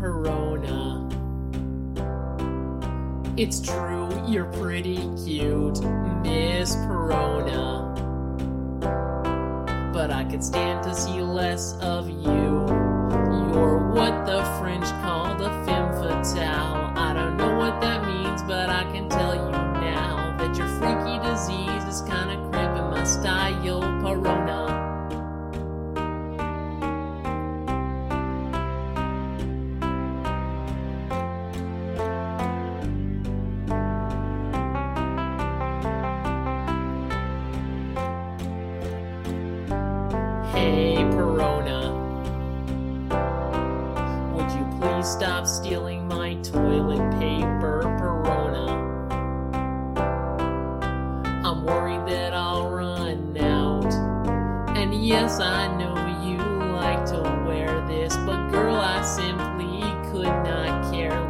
Perona. It's true, you're pretty cute, Miss Perona. But I could stand to see less of you. You're what the French called a femme fatale. I don't know what that means, but I can tell you now that your freaky disease is kinda cramping my style, Perona. Hey, Perona. Would you please stop stealing my toilet paper, Perona? I'm worried that I'll run out. And yes, I know you like to wear this, but girl, I simply could not care